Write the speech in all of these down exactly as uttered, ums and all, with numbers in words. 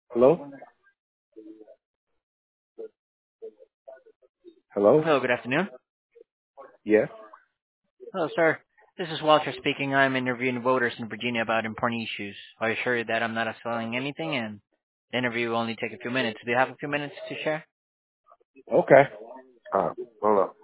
Hello? Hello? Hello, good afternoon. Yes? Hello, sir. This is Walter speaking. I'm interviewing voters in Virginia about important issues. I assure you that I'm not selling anything, and the interview will only take a few minutes. Do you have a few minutes to share? Okay. Uh, hold on.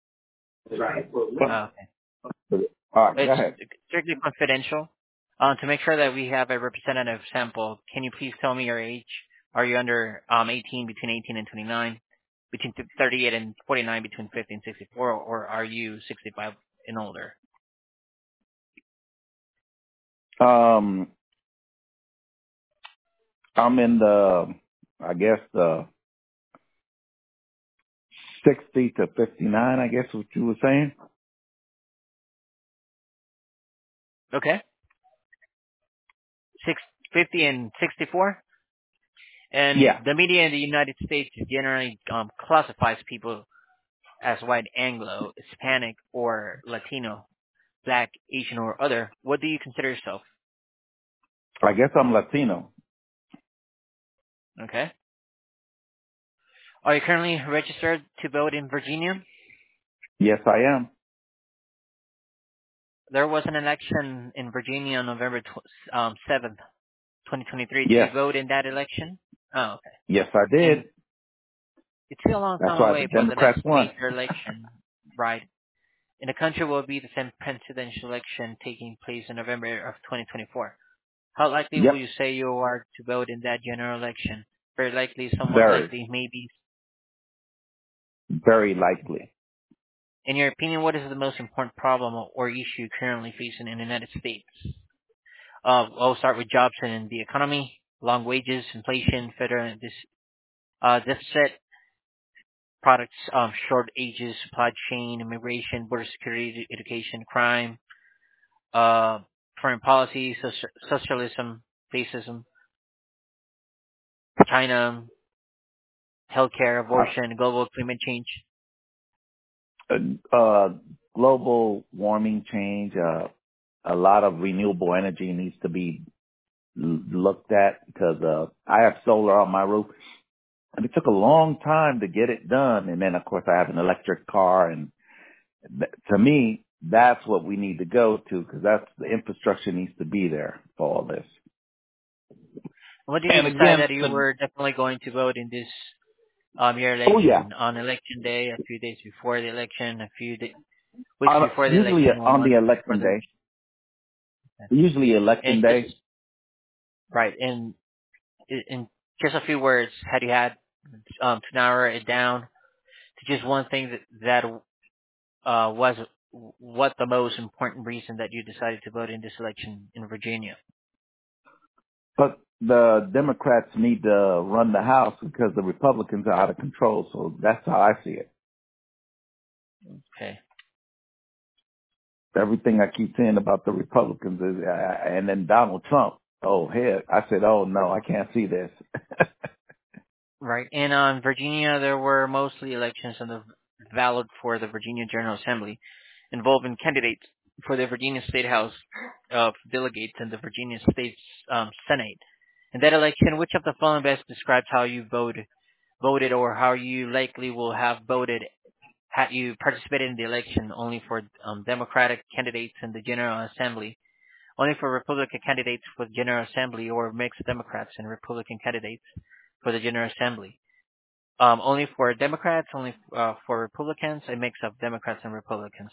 Uh, okay. All right, go It's ahead. strictly confidential. Uh, to make sure that we have a representative sample, can you please tell me your age? Are you under um, eighteen, between eighteen and twenty-nine, between thirty-eight and forty-nine, between fifty and sixty-four, or are you sixty-five and older? Um, I'm in the, I guess, the sixty to fifty-nine, I guess what you were saying? Okay. Six, fifty and sixty-four? And Yeah. the media in the United States generally um, classifies people as white, Anglo, Hispanic, or Latino, Black, Asian, or other. What do you consider yourself? I guess I'm Latino. Okay. Are you currently registered to vote in Virginia? Yes, I am. There was an election in Virginia on November tw- um, seventh, twenty twenty-three. Did you Yes. vote in that election? Oh, okay. Yes, I And did. it's still a long That's time why the away for the Democrats next won. major election, right? In the country will be the same presidential election taking place in November of twenty twenty-four. How likely will Yep. you say you are to vote in that general election? Very likely, somewhat Very, likely, maybe. very likely. In your opinion, what is the most important problem or issue currently facing in the United States? Uh, I'll start with jobs and the economy, long wages, inflation, federal dis, uh, deficit, products, um, short ages, supply chain, immigration, border security, education, crime, uh, foreign policy, soci- socialism, fascism, China, healthcare, abortion, global climate change. Uh, uh, global warming change, uh, a lot of renewable energy needs to be l- looked at because uh, I have solar on my roof, and it took a long time to get it done. And then, of course, I have an electric car, and th- to me, that's what we need to go to because that's the infrastructure needs to be there for all this. When did you And decide again, that you to, were definitely going to vote in this um your oh yeah, election on election day, a few days before the election, a few da- weeks on, before the usually election, one on the month before election the day, election? usually And election just day. right, in in just a few words, had you had um to narrow it down to just one thing that that uh was what the most important reason that you decided to vote in this election in Virginia? But the Democrats need to run the House because the Republicans are out of control. So that's how I see it. Okay. Everything I keep saying about the Republicans is, uh, and then Donald Trump. Oh, heck. I said, oh, no, I can't see this. Right. And on Virginia, there were mostly elections on the valid for the Virginia General Assembly, involving candidates for the Virginia State House of Delegates and the Virginia State um, Senate. In that election, which of the following best describes how you voted, voted, or how you likely will have voted had you participated in the election only for um, Democratic candidates in the General Assembly, only for Republican candidates for the General Assembly, or mixed Democrats and Republican candidates for the General Assembly? Um, only for Democrats, only uh, for Republicans, a mix of Democrats and Republicans.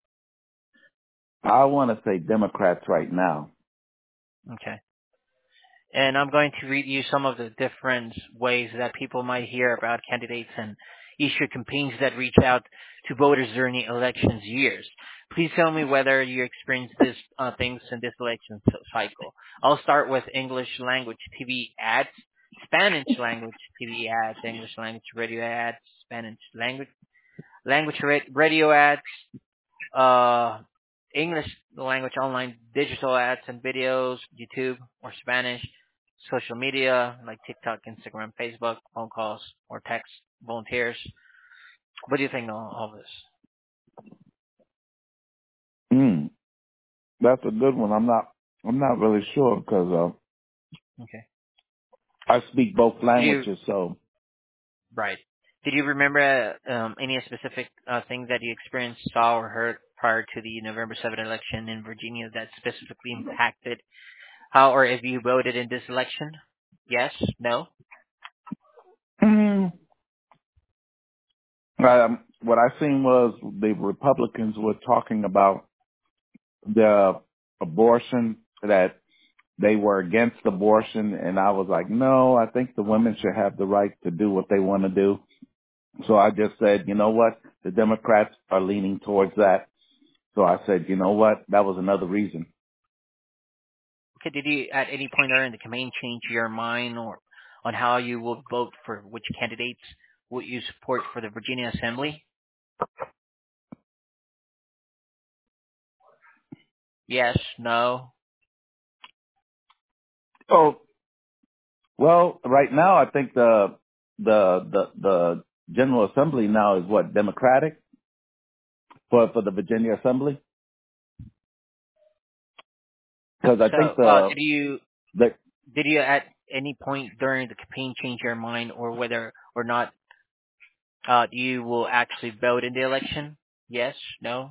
I want to say Democrats right now. Okay. And I'm going to read you some of the different ways that people might hear about candidates and issue campaigns that reach out to voters during the elections years. Please tell me whether you experience these uh, things in this election c- cycle. I'll start with English language T V ads, Spanish language T V ads, English language radio ads, Spanish language language ra- radio ads, uh, English language online digital ads and videos, YouTube or Spanish, social media like TikTok, Instagram, Facebook, phone calls or text, volunteers. What do you think of all this? Hmm. That's a good one. I'm not, I'm not really sure because, uh, Okay. I speak both Did you languages, so right? Did you remember um, any specific uh, thing that you experienced, saw, or heard prior to the November seventh election in Virginia that specifically impacted how or if you voted in this election? Yes, no. mm, um, what I seen was the Republicans were talking about the abortion, that they were against abortion, and I was like, no, I think the women should have the right to do what they want to do. So I just said, you know what, the Democrats are leaning towards that. So I said, you know what, that was another reason. Okay, did you at any point during the campaign change your mind or on how you will vote for which candidates would you support for the Virginia Assembly? Yes, no. Oh, well, right now I think the the the the General Assembly now is what, Democratic for for the Virginia Assembly, because I So, think uh, the did you the did you at any point during the campaign change your mind or whether or not uh, you will actually vote in the election? Yes, no.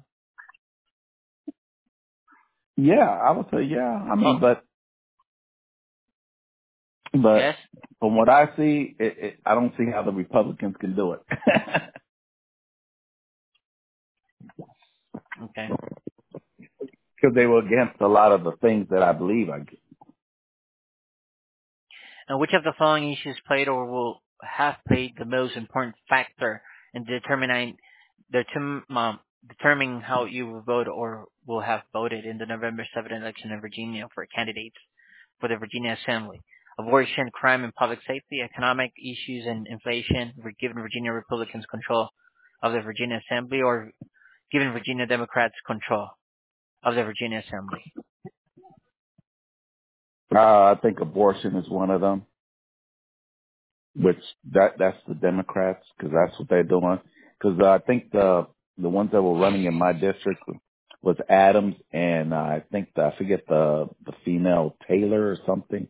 yeah, I would say yeah. I Oh, mean, but but yes. from what I see, it, it, I don't see how the Republicans can do it Okay. because they were against a lot of the things that I believe. I And which of the following issues played or will have played the most important factor in determining determ, um, determining how you will vote or will have voted in the November seventh election in Virginia for candidates for the Virginia Assembly? Abortion, crime and public safety, economic issues and inflation were given Virginia Republicans control of the Virginia Assembly or given Virginia Democrats control of the Virginia Assembly. uh, I think abortion is one of them, which that that's the Democrats, because that's what they're doing. Because uh, I think the the ones that were running in my district was Adams, and uh, I think the, I forget the the female Taylor or something.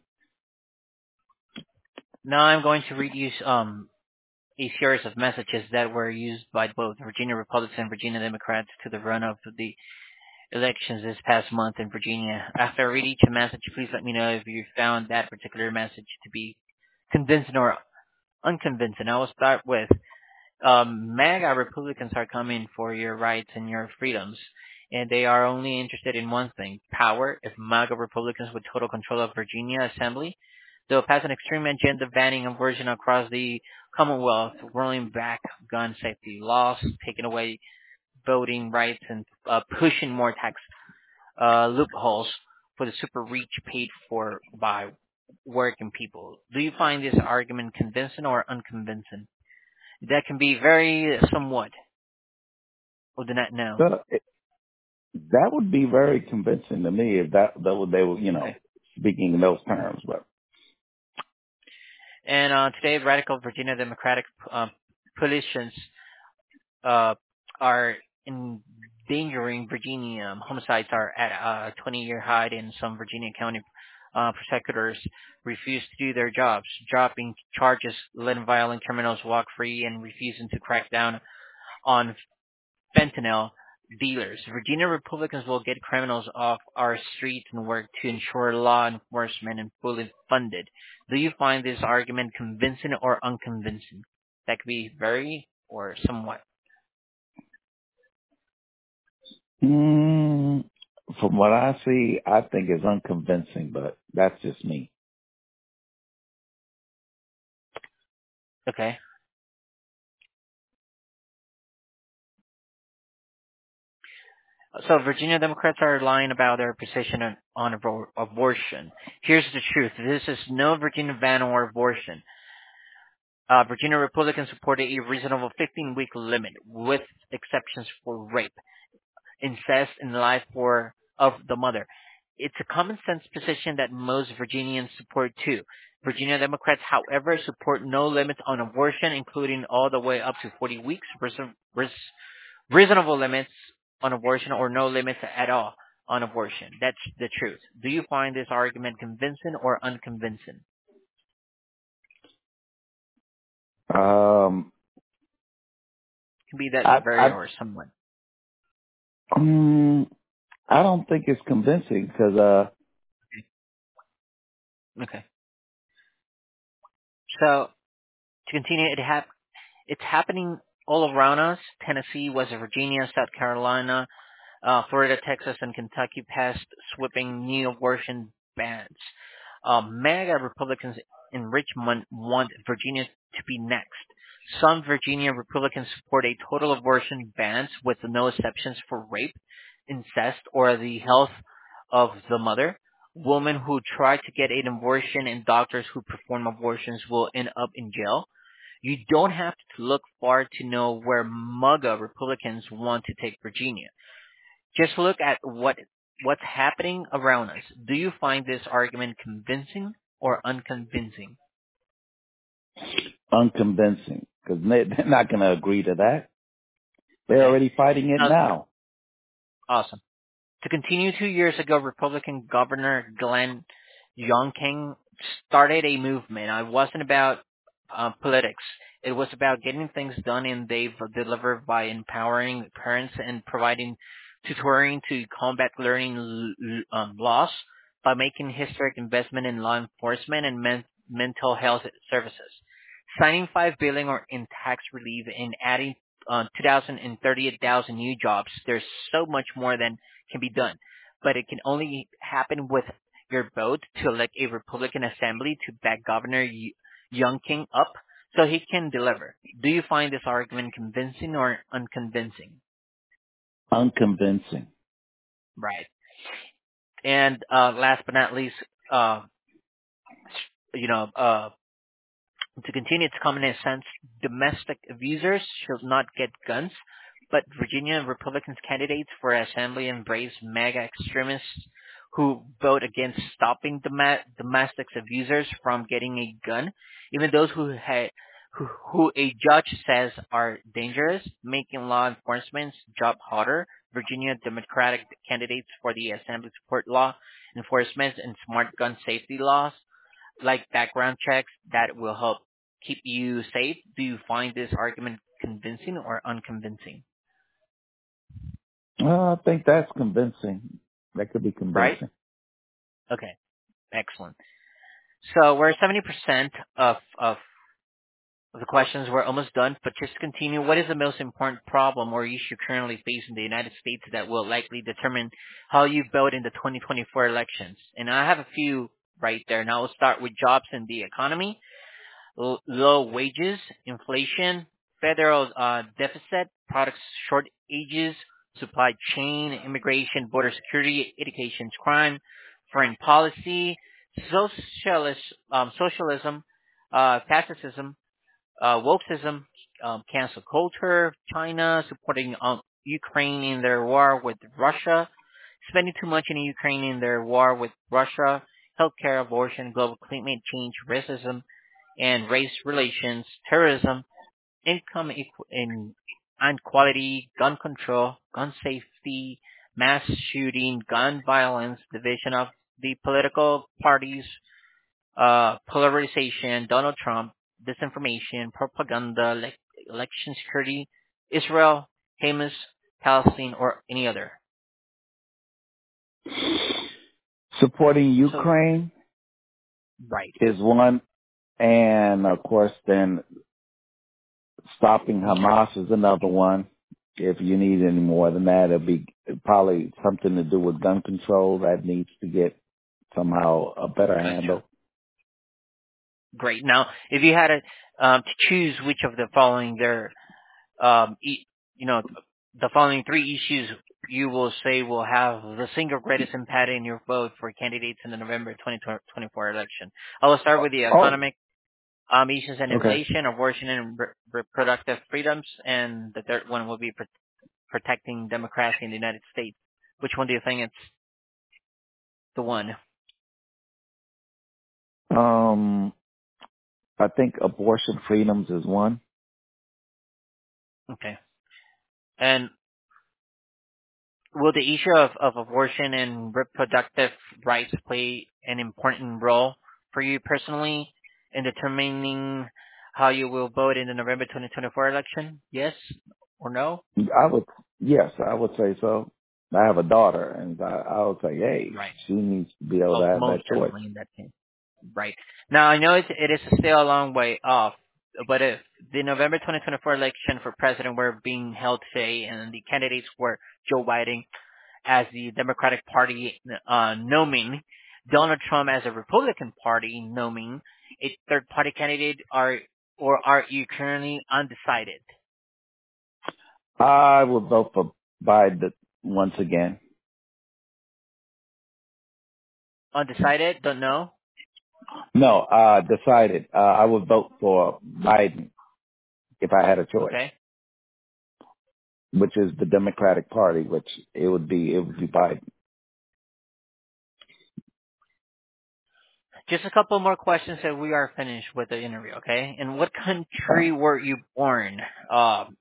Now I'm going to read you um, a series of messages that were used by both Virginia Republicans and Virginia Democrats to the run-up of the elections this past month in Virginia. After I read each message, please let me know if you found that particular message to be convincing or unconvincing. I will start with um, MAGA Republicans are coming for your rights and your freedoms, and they are only interested in one thing, power. If MAGA Republicans with total control of Virginia Assembly, they'll pass an extreme agenda banning abortion across the Commonwealth, rolling back gun safety laws, taking away voting rights, and uh, pushing more tax uh, loopholes for the super rich paid for by working people. Do you find this argument convincing or unconvincing? That can be very somewhat. Or do not know. So it, that would be very convincing to me if that that would they were you know Okay. speaking in those terms. But And uh, today, radical Virginia Democratic uh, politicians uh, are endangering Virginia. Homicides are at a twenty-year high, and some Virginia County uh, prosecutors refuse to do their jobs, dropping charges, letting violent criminals walk free, and refusing to crack down on fentanyl dealers. Virginia Republicans will get criminals off our streets and work to ensure law enforcement and fully funded. Do you find this argument convincing or unconvincing? That could be very or somewhat. mm, from what I see, I think it's unconvincing. But that's just me. Okay. So Virginia Democrats are lying about their position on, on abor- abortion. Here's the truth. This is no Virginia ban or abortion. Uh, Virginia Republicans supported a reasonable fifteen-week limit with exceptions for rape, incest, and life for of the mother. It's a common sense position that most Virginians support too. Virginia Democrats, however, support no limits on abortion, including all the way up to forty weeks, reason- reas- reasonable limits on abortion, or no limits at all on abortion. That's the truth. Do you find this argument convincing or unconvincing? Um, It can be that I, very I, or someone. um, I don't think it's convincing because, uh, Okay. So to continue, it hap- it's happening all around us. Tennessee, West Virginia, South Carolina, uh, Florida, Texas, and Kentucky passed sweeping new abortion bans. Um, MAGA Republicans in Richmond want Virginia to be next. Some Virginia Republicans support a total abortion bans with no exceptions for rape, incest, or the health of the mother. Women who try to get an abortion and doctors who perform abortions will end up in jail. You don't have to look far to know where MAGA Republicans want to take Virginia. Just look at what what's happening around us. Do you find this argument convincing or unconvincing? unconvincing because they, they're not going to agree to that. They're Okay. already fighting it Now, now. awesome. To continue, two years ago, Republican Governor Glenn Youngkin started a movement. It wasn't about uh, politics. It was about getting things done, and they've delivered by empowering parents and providing tutoring to combat learning l- l- um, loss by making historic investment in law enforcement and men- mental health services, signing five billion or in tax relief and adding uh, two thousand and thirty-eight thousand new jobs. There's so much more than can be done, but it can only happen with your vote to elect a Republican Assembly to back Governor Y- Youngkin up so he can deliver. Do you find this argument convincing or unconvincing? Unconvincing. Right. And uh, last but not least, uh, you know, uh, to continue its common sense, domestic abusers should not get guns, but Virginia Republicans candidates for assembly embrace MAGA extremists who vote against stopping doma- domestic abusers from getting a gun, even those who ha- who, who a judge says are dangerous, making law enforcement's job harder. Virginia Democratic candidates for the assembly support law enforcement and smart gun safety laws like background checks that will help keep you safe. Do you find this argument convincing or unconvincing? Uh, I think that's convincing. That could be Right? convincing. Okay, excellent. So we're seventy percent of, of the questions were almost done, but just to continue, what is the most important problem or issue currently facing the United States that will likely determine how you vote in the twenty twenty-four elections? And I have a few right there. Now we'll start with jobs and the economy. L- low wages, inflation, federal uh, deficit, product shortages, supply chain, immigration, border security, education, crime, foreign policy, socialist, um, socialism, uh, fascism, uh, wokeism, um, cancel culture, China supporting um, Ukraine in their war with Russia, spending too much in Ukraine in their war with Russia, healthcare, abortion, global climate change, racism, and race relations, terrorism, income equ- inequality, gun control, gun safety, mass shooting, gun violence, division of the political parties, uh, polarization, Donald Trump, disinformation, propaganda, le- election security, Israel, Hamas, Palestine, or any other. Supporting So, Ukraine right. is one, and of course, then stopping Hamas is another one. If you need any more than that, it'll be probably something to do with gun control that needs to get somehow a better Gotcha. handle. Great. Now, if you had a, um, to choose which of the following there, um, e- you know, the following three issues you will say will have the single greatest impact in your vote for candidates in the November twenty twenty-four election. I will start with the Oh, economic um, issues and okay. inflation, abortion and re- reproductive freedoms, and the third one will be pr- protecting democracy in the United States. Which one do you think it's the one? Um, I think abortion freedoms is one. Okay. And will the issue of, of abortion and reproductive rights play an important role for you personally in determining how you will vote in the November twenty twenty-four election? Yes or no? I would, yes, I would say so. I have a daughter, and I, I would say, hey, Right. she needs to be able to Oh, have most that choice. definitely in that case. Right. Now, I know it, it is still a long way off, but if the November twenty twenty-four election for president were being held today and the candidates were Joe Biden as the Democratic Party uh, nominee, Donald Trump as a Republican Party nominee, a third-party candidate, are or are you currently undecided? I would vote for Biden once again. Undecided? Don't know? No, uh, decided. Uh, I would vote for Biden if I had a choice, Okay. which is the Democratic Party, which it would be, it would be Biden. Just a couple more questions and we are finished with the interview, okay? In what country were you born? Um,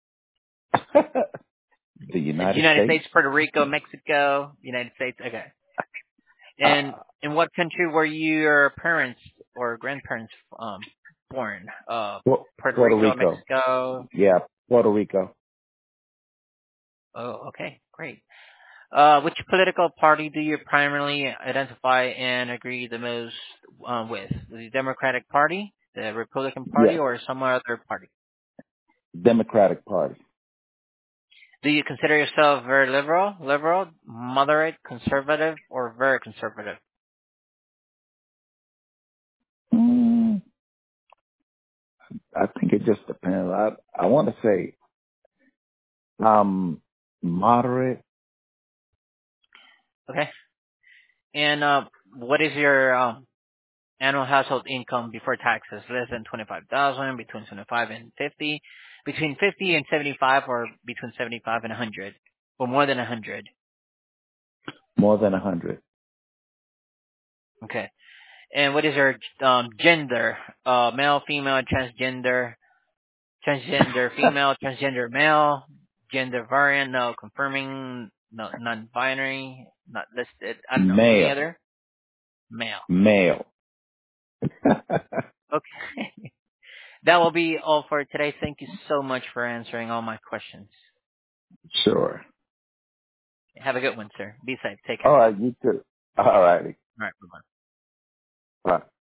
The United United States. States, Puerto Rico, Mexico, United States, okay. And Uh, in what country were your parents or grandparents um, born? Uh, Pu- Puerto Puerto Rico, Rico. Mexico? Yeah, Puerto Rico. Oh, okay, great. Uh, which political party do you primarily identify and agree the most uh, with? The Democratic Party, the Republican Party, Yes, or some other party? Democratic Party. Do you consider yourself very liberal, liberal, moderate, conservative, or very conservative? Mm, I think it just depends. I I want to say um moderate. Okay. And uh, what is your um, annual household income before taxes? Less than twenty-five thousand, between twenty-five and fifty, between fifty and seventy-five, or between seventy-five and one hundred, or more than one hundred? More than a hundred. Okay. And what is your um, gender? Uh, male, female, transgender, transgender female, transgender male, gender variant, no, confirming, no, non-binary, not listed. I don't know. Any Male. other? Male. Male. Okay. That will be all for today. Thank you so much for answering all my questions. Sure. Have a good one, sir. Be safe. Take All care. right, you too. All righty. All right. Bye-bye. Bye.